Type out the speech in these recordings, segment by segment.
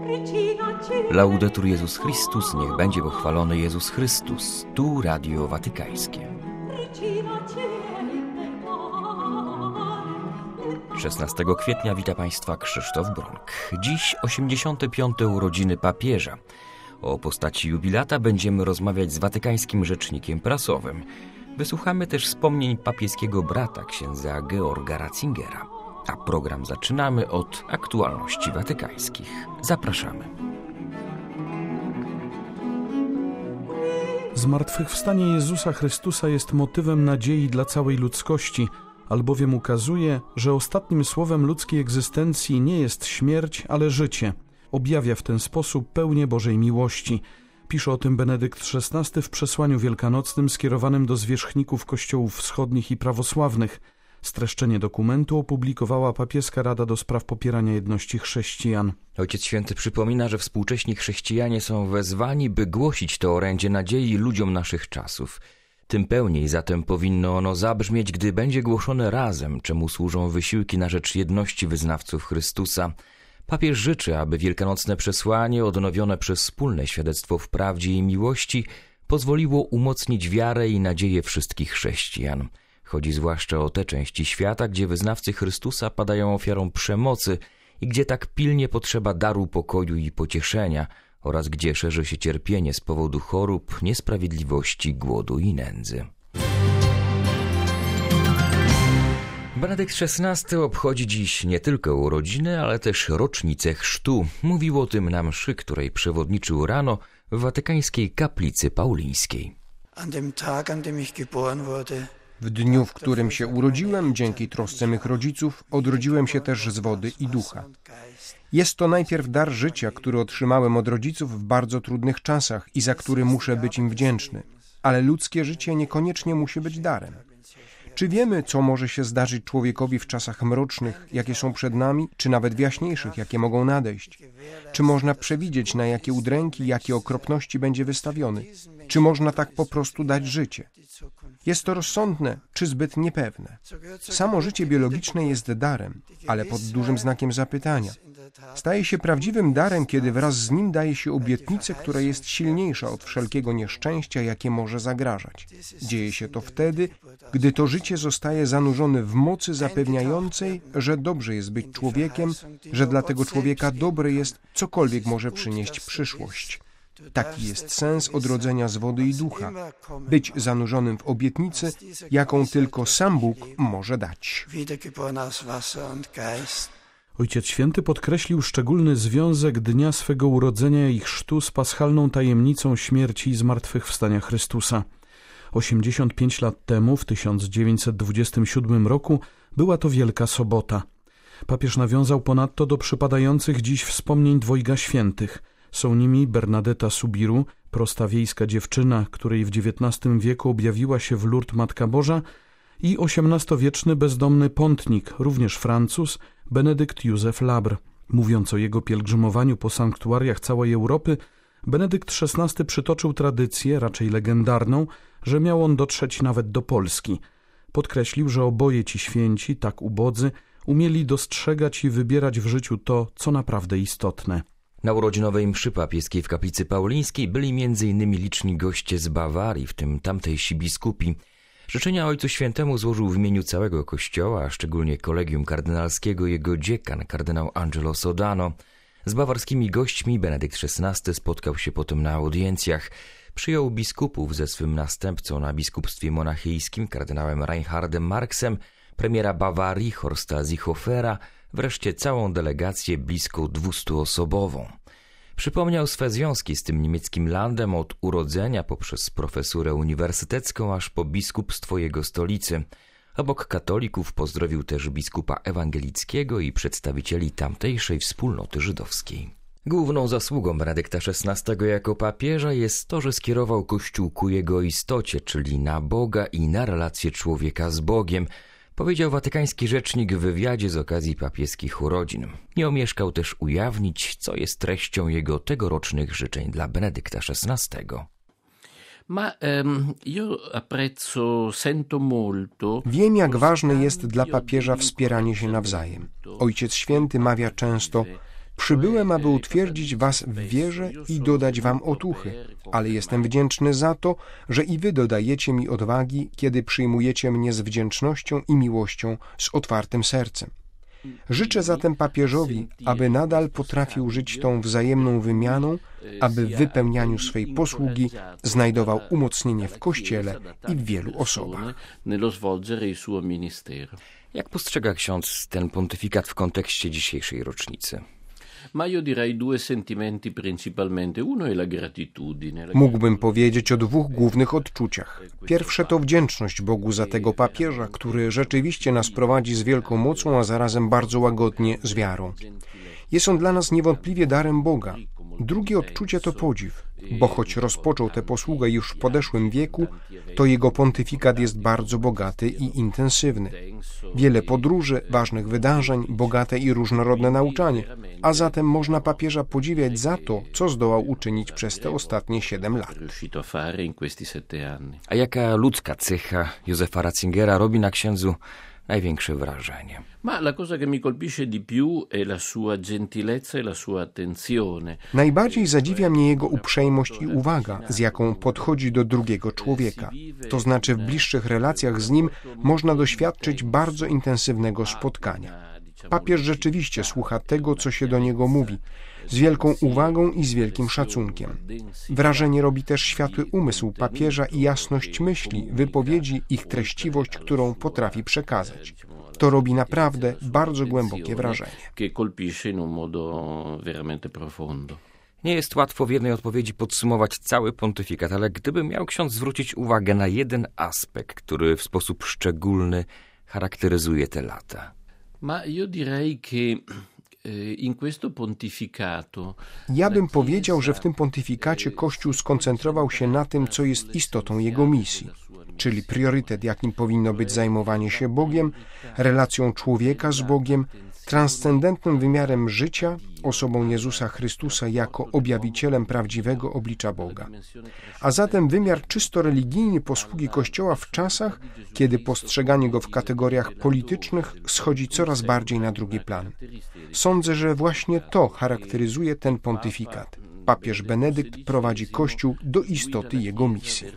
Laudetur Jezus Chrystus, niech będzie pochwalony Jezus Chrystus. Tu Radio Watykańskie. 16 kwietnia wita Państwa Krzysztof Bronk. Dziś 85. urodziny papieża. O postaci jubilata będziemy rozmawiać z watykańskim rzecznikiem prasowym. Wysłuchamy też wspomnień papieskiego brata, księdza Georga Ratzingera. A program zaczynamy od aktualności watykańskich. Zapraszamy. Zmartwychwstanie Jezusa Chrystusa jest motywem nadziei dla całej ludzkości, albowiem ukazuje, że ostatnim słowem ludzkiej egzystencji nie jest śmierć, ale życie. Objawia w ten sposób pełnię Bożej miłości. Pisze o tym Benedykt XVI w przesłaniu wielkanocnym skierowanym do zwierzchników kościołów wschodnich i prawosławnych. Streszczenie dokumentu opublikowała Papieska Rada do Spraw Popierania Jedności Chrześcijan. Ojciec Święty przypomina, że współcześni chrześcijanie są wezwani, by głosić to orędzie nadziei ludziom naszych czasów. Tym pełniej zatem powinno ono zabrzmieć, gdy będzie głoszone razem, czemu służą wysiłki na rzecz jedności wyznawców Chrystusa. Papież życzy, aby wielkanocne przesłanie, odnowione przez wspólne świadectwo w prawdzie i miłości, pozwoliło umocnić wiarę i nadzieję wszystkich chrześcijan. Chodzi zwłaszcza o te części świata, gdzie wyznawcy Chrystusa padają ofiarą przemocy i gdzie tak pilnie potrzeba daru pokoju i pocieszenia oraz gdzie szerzy się cierpienie z powodu chorób, niesprawiedliwości, głodu i nędzy. Benedykt XVI obchodzi dziś nie tylko urodziny, ale też rocznicę chrztu. Mówił o tym na mszy, której przewodniczył rano w watykańskiej kaplicy paulińskiej. W dniu, w którym się urodziłem, dzięki trosce mych rodziców, odrodziłem się też z wody i ducha. Jest to najpierw dar życia, który otrzymałem od rodziców w bardzo trudnych czasach i za który muszę być im wdzięczny. Ale ludzkie życie niekoniecznie musi być darem. Czy wiemy, co może się zdarzyć człowiekowi w czasach mrocznych, jakie są przed nami, czy nawet w jaśniejszych, jakie mogą nadejść? Czy można przewidzieć, na jakie udręki, jakie okropności będzie wystawiony? Czy można tak po prostu dać życie? Jest to rozsądne, czy zbyt niepewne? Samo życie biologiczne jest darem, ale pod dużym znakiem zapytania. Staje się prawdziwym darem, kiedy wraz z nim daje się obietnicę, która jest silniejsza od wszelkiego nieszczęścia, jakie może zagrażać. Dzieje się to wtedy, gdy to życie zostaje zanurzone w mocy zapewniającej, że dobrze jest być człowiekiem, że dla tego człowieka dobre jest, cokolwiek może przynieść przyszłość. Taki jest sens odrodzenia z wody i ducha. Być zanurzonym w obietnicy, jaką tylko sam Bóg może dać. Ojciec Święty podkreślił szczególny związek dnia swego urodzenia i chrztu z paschalną tajemnicą śmierci i zmartwychwstania Chrystusa. 85 lat temu, w 1927 roku, była to Wielka Sobota. Papież nawiązał ponadto do przypadających dziś wspomnień dwojga świętych. Są nimi Bernadetta Subiru, prosta wiejska dziewczyna, której w XIX wieku objawiła się w Lourdes Matka Boża, i XVIII-wieczny bezdomny pątnik, również Francuz, Benedykt Józef Labre. Mówiąc o jego pielgrzymowaniu po sanktuariach całej Europy, Benedykt XVI przytoczył tradycję, raczej legendarną, że miał on dotrzeć nawet do Polski. Podkreślił, że oboje ci święci, tak ubodzy, umieli dostrzegać i wybierać w życiu to, co naprawdę istotne. Na urodzinowej mszy papieskiej w kaplicy paulińskiej byli m.in. liczni goście z Bawarii, w tym tamtejsi biskupi. Życzenia Ojcu Świętemu złożył w imieniu całego Kościoła, a szczególnie kolegium kardynalskiego jego dziekan, kardynał Angelo Sodano. Z bawarskimi gośćmi Benedykt XVI spotkał się potem na audiencjach. Przyjął biskupów ze swym następcą na biskupstwie monachijskim, kardynałem Reinhardem Marksem, premiera Bawarii Horsta Seehofera, wreszcie całą delegację blisko 200-osobową. Przypomniał swe związki z tym niemieckim landem od urodzenia poprzez profesurę uniwersytecką aż po biskupstwo jego stolicy. Obok katolików pozdrowił też biskupa ewangelickiego i przedstawicieli tamtejszej wspólnoty żydowskiej. Główną zasługą Benedykta XVI jako papieża jest to, że skierował Kościół ku jego istocie, czyli na Boga i na relację człowieka z Bogiem, powiedział watykański rzecznik w wywiadzie z okazji papieskich urodzin. Nie omieszkał też ujawnić, co jest treścią jego tegorocznych życzeń dla Benedykta XVI. Wiem, jak ważne jest dla papieża wspieranie się nawzajem. Ojciec Święty mawia często: Przybyłem, aby utwierdzić was w wierze i dodać wam otuchy, ale jestem wdzięczny za to, że i wy dodajecie mi odwagi, kiedy przyjmujecie mnie z wdzięcznością i miłością, z otwartym sercem. Życzę zatem papieżowi, aby nadal potrafił żyć tą wzajemną wymianą, aby w wypełnianiu swej posługi znajdował umocnienie w Kościele i w wielu osobach. Jak postrzega ksiądz ten pontyfikat w kontekście dzisiejszej rocznicy? Mógłbym powiedzieć o dwóch głównych odczuciach. Pierwsze to wdzięczność Bogu za tego papieża, który rzeczywiście nas prowadzi z wielką mocą, a zarazem bardzo łagodnie z wiarą. Jest on dla nas niewątpliwie darem Boga. Drugie odczucie to podziw, bo choć rozpoczął tę posługę już w podeszłym wieku, to jego pontyfikat jest bardzo bogaty i intensywny. Wiele podróży, ważnych wydarzeń, bogate i różnorodne nauczanie, a zatem można papieża podziwiać za to, co zdołał uczynić przez te ostatnie 7 lat. A jaka ludzka cecha Józefa Ratzingera robi na księdzu największe wrażenie? Najbardziej zadziwia mnie jego uprzejmość i uwaga, z jaką podchodzi do drugiego człowieka. To znaczy w bliższych relacjach z nim można doświadczyć bardzo intensywnego spotkania. Papież rzeczywiście słucha tego, co się do niego mówi, z wielką uwagą i z wielkim szacunkiem. Wrażenie robi też światły umysł papieża i jasność myśli, wypowiedzi, ich treściwość, którą potrafi przekazać. To robi naprawdę bardzo głębokie wrażenie. Nie jest łatwo w jednej odpowiedzi podsumować cały pontyfikat, ale gdyby miał ksiądz zwrócić uwagę na jeden aspekt, który w sposób szczególny charakteryzuje te lata. Ja bym powiedział, że w tym pontyfikacie Kościół skoncentrował się na tym, co jest istotą jego misji, czyli priorytet, jakim powinno być zajmowanie się Bogiem, relacją człowieka z Bogiem, transcendentnym wymiarem życia, osobą Jezusa Chrystusa jako objawicielem prawdziwego oblicza Boga. A zatem wymiar czysto religijny posługi Kościoła w czasach, kiedy postrzeganie go w kategoriach politycznych schodzi coraz bardziej na drugi plan. Sądzę, że właśnie to charakteryzuje ten pontyfikat. Papież Benedykt prowadzi Kościół do istoty jego misji.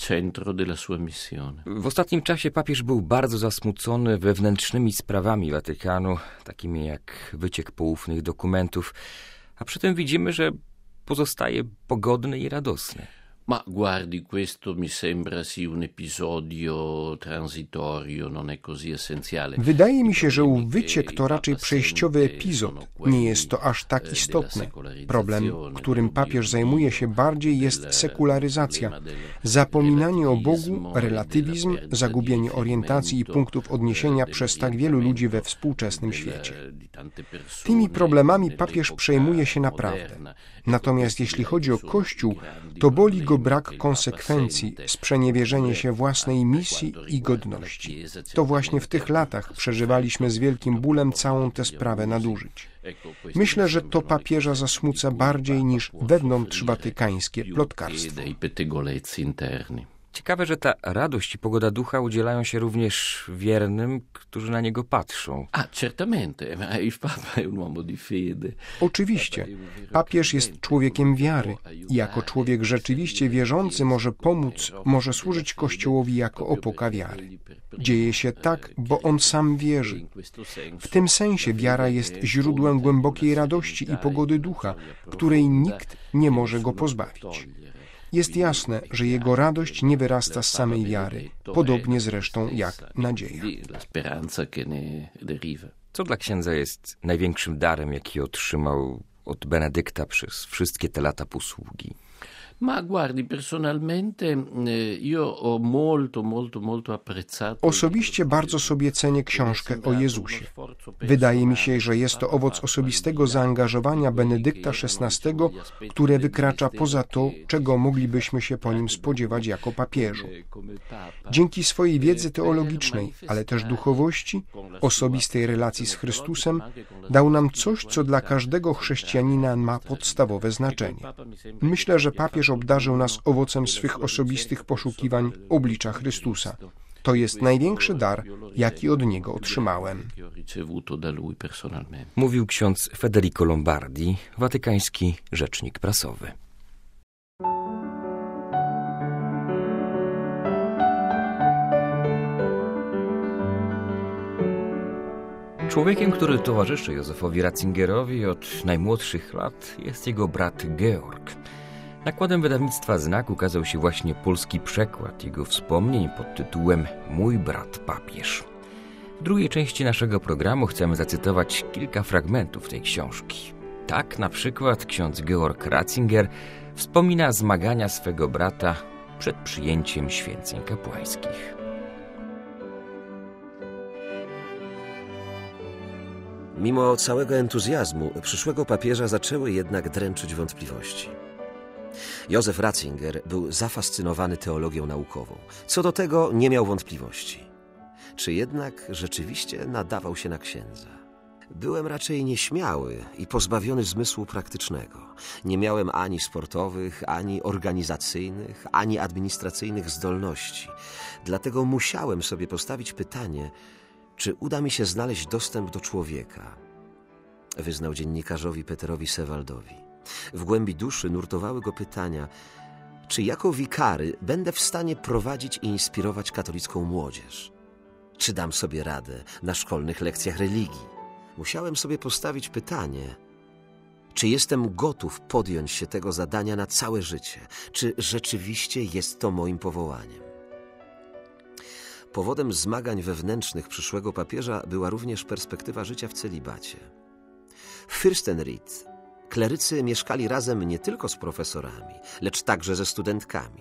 W ostatnim czasie papież był bardzo zasmucony wewnętrznymi sprawami Watykanu, takimi jak wyciek poufnych dokumentów, a przy tym widzimy, że pozostaje pogodny i radosny. Ma guardi, questo mi sembra sì un episodio transitorio, non è così essenziale. Wydaje mi się, że ów wyciek to raczej przejściowy epizod. Nie jest to aż tak istotne. Problem, którym papież zajmuje się bardziej, jest sekularyzacja, zapominanie o Bogu, relatywizm, zagubienie orientacji i punktów odniesienia przez tak wielu ludzi we współczesnym świecie. Tymi problemami papież przejmuje się naprawdę. Natomiast jeśli chodzi o Kościół, to boli go brak konsekwencji, sprzeniewierzenie się własnej misji i godności. To właśnie w tych latach przeżywaliśmy z wielkim bólem całą tę sprawę nadużyć. Myślę, że to papieża zasmuca bardziej niż wewnątrzwatykańskie plotkarstwo. Ciekawe, że ta radość i pogoda ducha udzielają się również wiernym, którzy na niego patrzą. Oczywiście, papież jest człowiekiem wiary i jako człowiek rzeczywiście wierzący może pomóc, może służyć Kościołowi jako opoka wiary. Dzieje się tak, bo on sam wierzy. W tym sensie wiara jest źródłem głębokiej radości i pogody ducha, której nikt nie może go pozbawić. Jest jasne, że jego radość nie wyrasta z samej wiary, podobnie zresztą jak nadzieja. Co dla księdza jest największym darem, jaki otrzymał od Benedykta przez wszystkie te lata posługi? Ma guardi, personalmente io ho molto apprezzato. Osobiście bardzo sobie cenię książkę o Jezusie. Wydaje mi się, że jest to owoc osobistego zaangażowania Benedykta XVI, które wykracza poza to, czego moglibyśmy się po nim spodziewać jako papieżu. Dzięki swojej wiedzy teologicznej, ale też duchowości, osobistej relacji z Chrystusem, dał nam coś, co dla każdego chrześcijanina ma podstawowe znaczenie. Myślę, że papież obdarzył nas owocem swych osobistych poszukiwań oblicza Chrystusa. To jest największy dar, jaki od niego otrzymałem. Mówił ksiądz Federico Lombardi, watykański rzecznik prasowy. Człowiekiem, który towarzyszy Józefowi Ratzingerowi od najmłodszych lat, jest jego brat Georg. Nakładem wydawnictwa Znak ukazał się właśnie polski przekład jego wspomnień pod tytułem Mój brat papież. W drugiej części naszego programu chcemy zacytować kilka fragmentów tej książki. Tak na przykład ksiądz Georg Ratzinger wspomina zmagania swego brata przed przyjęciem święceń kapłańskich. Mimo całego entuzjazmu przyszłego papieża zaczęły jednak dręczyć wątpliwości. Józef Ratzinger był zafascynowany teologią naukową. Co do tego nie miał wątpliwości. Czy jednak rzeczywiście nadawał się na księdza? Byłem raczej nieśmiały i pozbawiony zmysłu praktycznego. Nie miałem ani sportowych, ani organizacyjnych, ani administracyjnych zdolności. Dlatego musiałem sobie postawić pytanie, czy uda mi się znaleźć dostęp do człowieka, wyznał dziennikarzowi Peterowi Sewaldowi. W głębi duszy nurtowały go pytania, czy jako wikary będę w stanie prowadzić i inspirować katolicką młodzież? Czy dam sobie radę na szkolnych lekcjach religii? Musiałem sobie postawić pytanie, czy jestem gotów podjąć się tego zadania na całe życie? Czy rzeczywiście jest to moim powołaniem? Powodem zmagań wewnętrznych przyszłego papieża była również perspektywa życia w celibacie. W Fürstenried klerycy mieszkali razem nie tylko z profesorami, lecz także ze studentkami.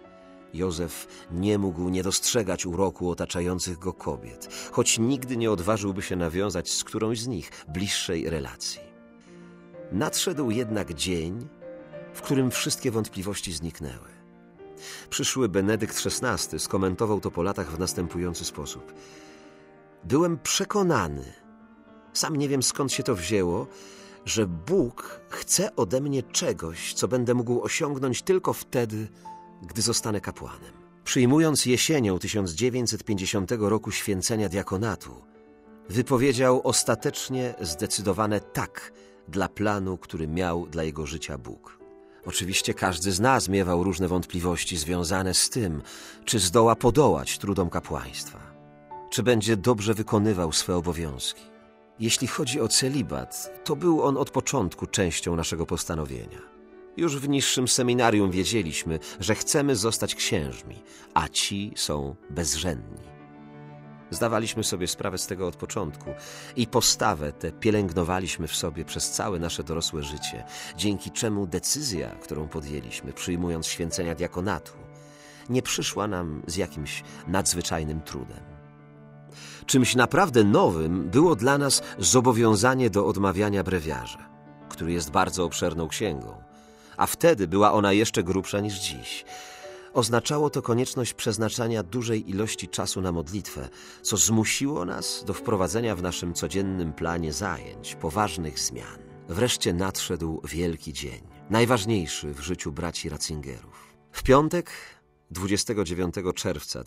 Józef nie mógł nie dostrzegać uroku otaczających go kobiet, choć nigdy nie odważyłby się nawiązać z którąś z nich bliższej relacji. Nadszedł jednak dzień, w którym wszystkie wątpliwości zniknęły. Przyszły Benedykt XVI skomentował to po latach w następujący sposób. Byłem przekonany, sam nie wiem skąd się to wzięło, że Bóg chce ode mnie czegoś, co będę mógł osiągnąć tylko wtedy, gdy zostanę kapłanem. Przyjmując jesienią 1950 roku święcenia diakonatu, wypowiedział ostatecznie zdecydowane tak dla planu, który miał dla jego życia Bóg. Oczywiście każdy z nas miewał różne wątpliwości związane z tym, czy zdoła podołać trudom kapłaństwa, czy będzie dobrze wykonywał swe obowiązki. Jeśli chodzi o celibat, to był on od początku częścią naszego postanowienia. Już w niższym seminarium wiedzieliśmy, że chcemy zostać księżmi, a ci są bezżenni. Zdawaliśmy sobie sprawę z tego od początku i postawę tę pielęgnowaliśmy w sobie przez całe nasze dorosłe życie, dzięki czemu decyzja, którą podjęliśmy, przyjmując święcenia diakonatu, nie przyszła nam z jakimś nadzwyczajnym trudem. Czymś naprawdę nowym było dla nas zobowiązanie do odmawiania brewiarza, który jest bardzo obszerną księgą, a wtedy była ona jeszcze grubsza niż dziś. Oznaczało to konieczność przeznaczania dużej ilości czasu na modlitwę, co zmusiło nas do wprowadzenia w naszym codziennym planie zajęć, poważnych zmian. Wreszcie nadszedł wielki dzień, najważniejszy w życiu braci Ratzingerów. W piątek, 29 czerwca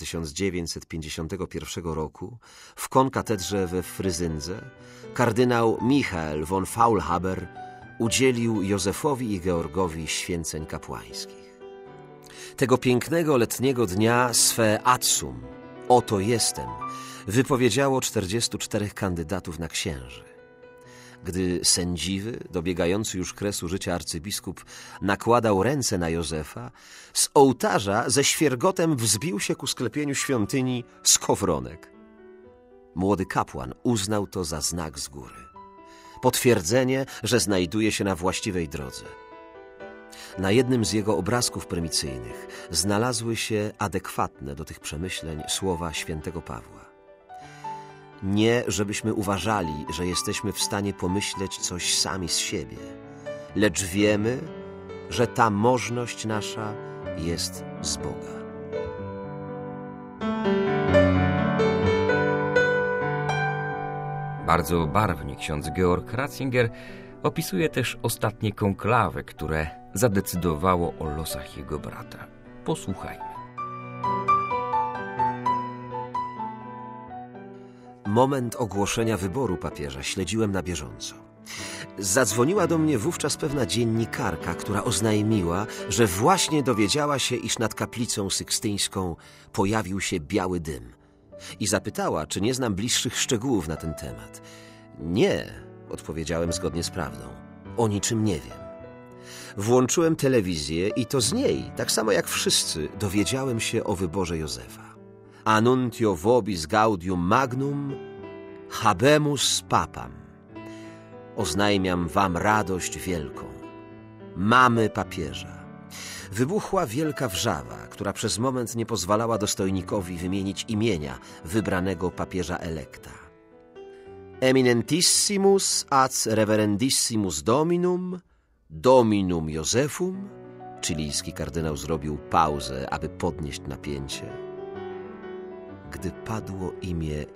1951 roku, w konkatedrze we Fryzyndze, kardynał Michael von Faulhaber udzielił Józefowi i Georgowi święceń kapłańskich. Tego pięknego letniego dnia swe adsum, oto jestem, wypowiedziało 44 kandydatów na księży. Gdy sędziwy, dobiegający już kresu życia arcybiskup, nakładał ręce na Józefa, z ołtarza ze świergotem wzbił się ku sklepieniu świątyni skowronek. Młody kapłan uznał to za znak z góry. Potwierdzenie, że znajduje się na właściwej drodze. Na jednym z jego obrazków prymicyjnych znalazły się adekwatne do tych przemyśleń słowa świętego Pawła. Nie, żebyśmy uważali, że jesteśmy w stanie pomyśleć coś sami z siebie, lecz wiemy, że ta możność nasza jest z Boga. Bardzo barwnie ksiądz Georg Ratzinger opisuje też ostatnie konklawe, które zadecydowało o losach jego brata. Posłuchajmy. Moment ogłoszenia wyboru papieża śledziłem na bieżąco. Zadzwoniła do mnie wówczas pewna dziennikarka, która oznajmiła, że właśnie dowiedziała się, iż nad kaplicą sykstyńską pojawił się biały dym. I zapytała, czy nie znam bliższych szczegółów na ten temat. Nie, odpowiedziałem zgodnie z prawdą. O niczym nie wiem. Włączyłem telewizję i to z niej, tak samo jak wszyscy, dowiedziałem się o wyborze Józefa. Annuntio vobis gaudium magnum, habemus papam. Oznajmiam wam radość wielką. Mamy papieża. Wybuchła wielka wrzawa, która przez moment nie pozwalała dostojnikowi wymienić imienia wybranego papieża elekta. Eminentissimus ac reverendissimus dominum Józefum. Chilijski kardynał zrobił pauzę, aby podnieść napięcie. Gdy padło imię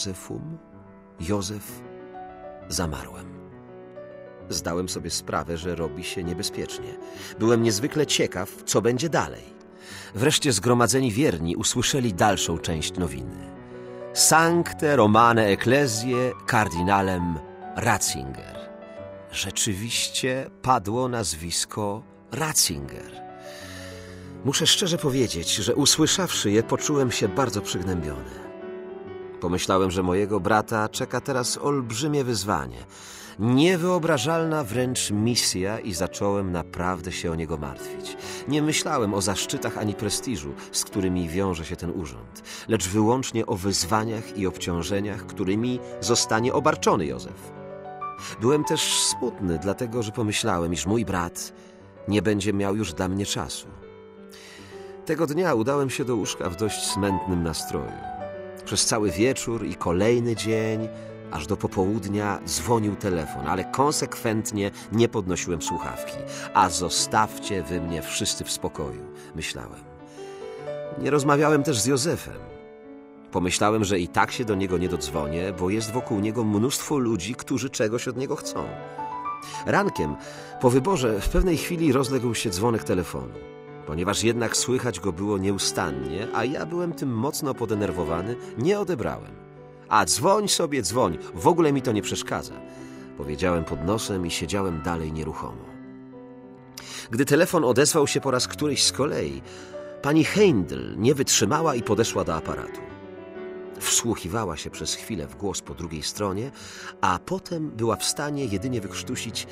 Józef, zamarłem. Zdałem sobie sprawę, że robi się niebezpiecznie. Byłem niezwykle ciekaw, co będzie dalej. Wreszcie zgromadzeni wierni usłyszeli dalszą część nowiny. Sancte Romane Ecclesiae kardynalem Ratzinger. Rzeczywiście padło nazwisko Ratzinger. Muszę szczerze powiedzieć, że usłyszawszy je, poczułem się bardzo przygnębiony. Pomyślałem, że mojego brata czeka teraz olbrzymie wyzwanie, niewyobrażalna wręcz misja i zacząłem naprawdę się o niego martwić. Nie myślałem o zaszczytach ani prestiżu, z którymi wiąże się ten urząd, lecz wyłącznie o wyzwaniach i obciążeniach, którymi zostanie obarczony Józef. Byłem też smutny, dlatego że pomyślałem, iż mój brat nie będzie miał już dla mnie czasu. Tego dnia udałem się do łóżka w dość smętnym nastroju. Przez cały wieczór i kolejny dzień, aż do popołudnia, dzwonił telefon, ale konsekwentnie nie podnosiłem słuchawki. A zostawcie wy mnie wszyscy w spokoju, myślałem. Nie rozmawiałem też z Józefem. Pomyślałem, że i tak się do niego nie dodzwonię, bo jest wokół niego mnóstwo ludzi, którzy czegoś od niego chcą. Rankiem, po wyborze, w pewnej chwili rozległ się dzwonek telefonu. Ponieważ jednak słychać go było nieustannie, a ja byłem tym mocno podenerwowany, nie odebrałem. A dzwoń sobie, dzwoń, w ogóle mi to nie przeszkadza, powiedziałem pod nosem i siedziałem dalej nieruchomo. Gdy telefon odezwał się po raz któryś z kolei, pani Heindl nie wytrzymała i podeszła do aparatu. Wsłuchiwała się przez chwilę w głos po drugiej stronie, a potem była w stanie jedynie wykrztusić: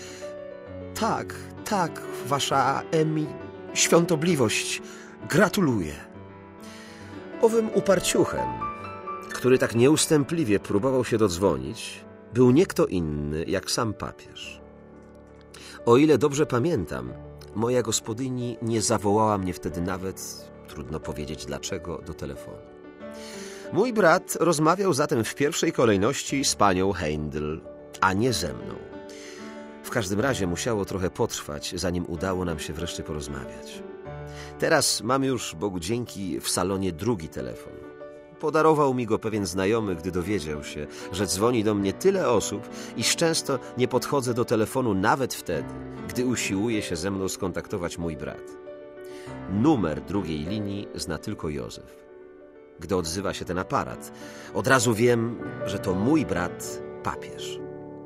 tak, wasza świątobliwość, gratuluję. Owym uparciuchem, który tak nieustępliwie próbował się dodzwonić, był nie kto inny jak sam papież. O ile dobrze pamiętam, moja gospodyni nie zawołała mnie wtedy nawet, trudno powiedzieć dlaczego, do telefonu. Mój brat rozmawiał zatem w pierwszej kolejności z panią Heindl, a nie ze mną. W każdym razie musiało trochę potrwać, zanim udało nam się wreszcie porozmawiać. Teraz mam już, Bogu dzięki, w salonie drugi telefon. Podarował mi go pewien znajomy, gdy dowiedział się, że dzwoni do mnie tyle osób, iż często nie podchodzę do telefonu nawet wtedy, gdy usiłuje się ze mną skontaktować mój brat. Numer drugiej linii zna tylko Józef. Gdy odzywa się ten aparat, od razu wiem, że to mój brat, papież.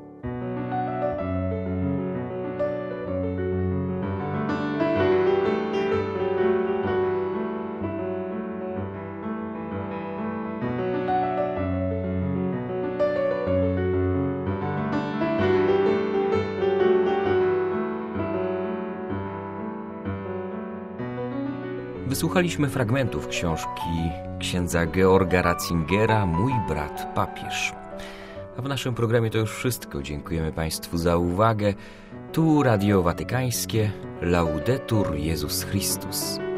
Wysłuchaliśmy fragmentów książki księdza Georga Ratzingera „Mój brat papież”. A w naszym programie to już wszystko. Dziękujemy Państwu za uwagę. Tu Radio Watykańskie. Laudetur Jezus Chrystus.